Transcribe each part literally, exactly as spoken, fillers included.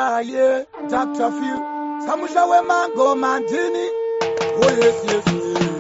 Ah, yeah, Doctor Few. Samusha we mango mantini. Oh, yes, yes, yes.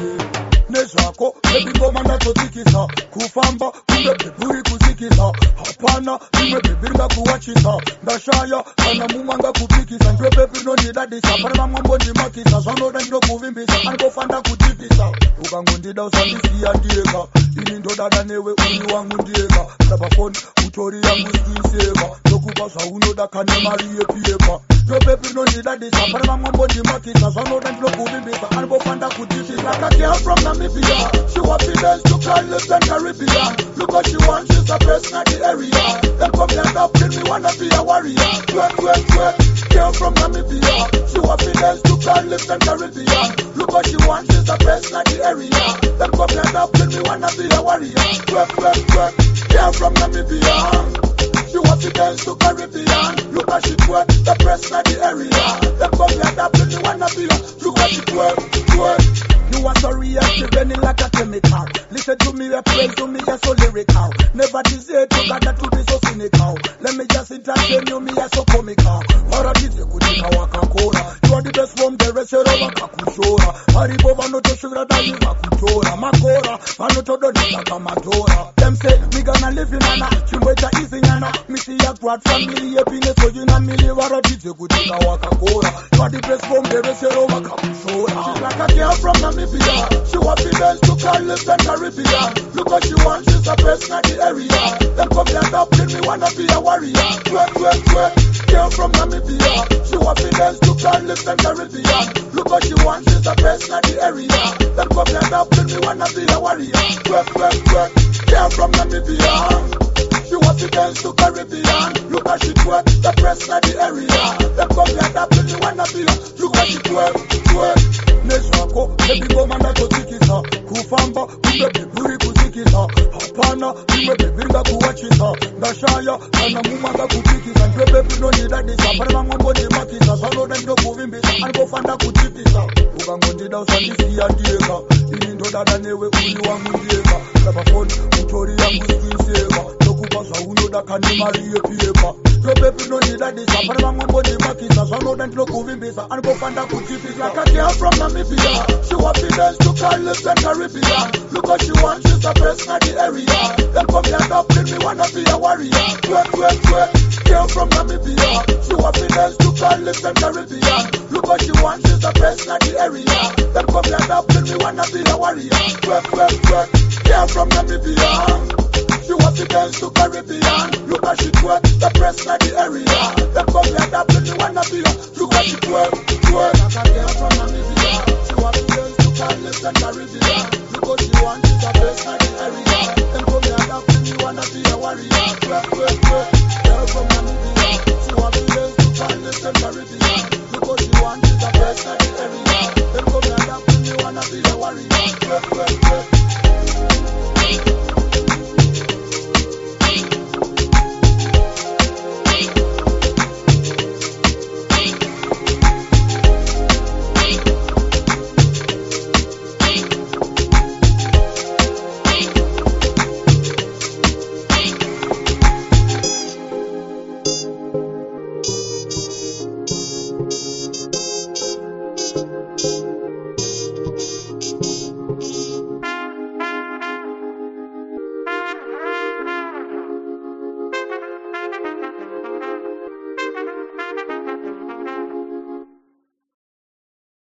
Nezwako, baby go manda kutikisa. Kufamba, kumbe biburi kusikisa. Hapana, kumbe bibirga kuwachisa. Ndashaya, kana mumanga kupikisa. Njwe baby no nidadisa. Parama mambo ni makisa. Zano danjiro kuvimbisa. Anko fanda kutipisa. Ukangundida usandisi ya ndiega. Ini ndo dada newe uni wangu ndiega. Sabafoni, utori yangu screensaver. Nokubasa unoda kane mariye piepa. Njwe baby no nidadisa. Parama mambo ni makisa. Zano danjiro kuvimbisa. Anko fanda kutipisa. Like a girl from Namibia. She want to dance to Carlos and Caribbean. Look what she wants, she's the best in the area. Them come here and up, me wanna be a warrior. Twerk, twerk, twerk. Girl from Namibia. She want to dance to Carlos and Caribbean. Look what she wants, she's the best in the area. Them come here and up, me wanna be a warrior. Twerk, twerk, twerk. Girl from Namibia. She want to dance to Caribbean. Look at she twerk, the best in the area. Them come here and up, me wanna be a. Look at she twerk, twerk. You are so real, she running like a chemical. Listen to me, a praise to me, you're so lyrical. Never desire to gather to be so cynical. Let me just entertain you, me, you're so comical. Or a did you kutika wakakora. You are the best from the rest of wakakushora. Haribova no to sugar that you wakuchora. Makora, ano to do nita kamadora. Them say, me gonna live in Anna. Chimwecha easy Nana. Me see a quad family, happiness, so you know me, or a did you kutika wakakora. You are the best from the rest of wakakushora. She's like a girl from Namibia. She want to dance to Carlos and Caribbean. Look what she wants, she's the best in the area. Them come here and up, me wanna be a warrior. Twerk, twerk, twerk. Girl from Namibia. She want to dance to Carlos and Caribbean. Look what she wants, she's the best in the area. Them come here and up, me wanna be a warrior. Twerk, twerk, twerk. Girl from Namibia. She want to dance to Caribbean. Look at she twerk, the best in the area. Them come here and up, me wanna be a. Look at she twerk, twerk. Nezwako, baby go manda kutikisa. Kufamba, kumbe biburi kusikisa. Hapana, kumbe bibirga kuwachisa. Ndashaya, kana mumanga kupikisa. Njwe baby no nidadisa. Parama mambo ni makisa. Zano danjiro kuvimbisa. Anko fanda kutipisa. Ukangundida usandisi ya ndiega. Ini ndo dada newe uni wangu ndiega. Sabafoni, utori yangu screensaver. Nokubasa unoda kane mariye piepa. Njwe baby no nidadisa. Parama mambo ni makisa. Zano danjiro kuvimbisa. Anko fanda kutipisa. Like a girl from Namibia. She want to dance to Carlos and Caribbean. Look what she wants, she's the best in the area. Them come here and up, me wanna be a warrior. Twerk, twerk, twerk. Girl from Namibia. She want to dance to Carlos and Caribbean. Look what she wants, she's the best in the area. Them come here and up, me wanna be a warrior. Twerk, twerk, twerk. Girl from Namibia. She want to dance to Caribbean. Look at she twerk, the best in the area. Them come here and up, me wanna be a. Look at she twerk, twerk. Like a girl from Namibia. She want to dance to Carlos and Caribbean. Look what she wants, she's the best in the area. Them come here and up, me wanna be a warrior. Twerk, twerk, twerk. Girl from Namibia. She want to dance to Carlos and Caribbean. Look what she wants, she's the best in the area. Them come here and up, me wanna be a warrior. Twerk, twerk.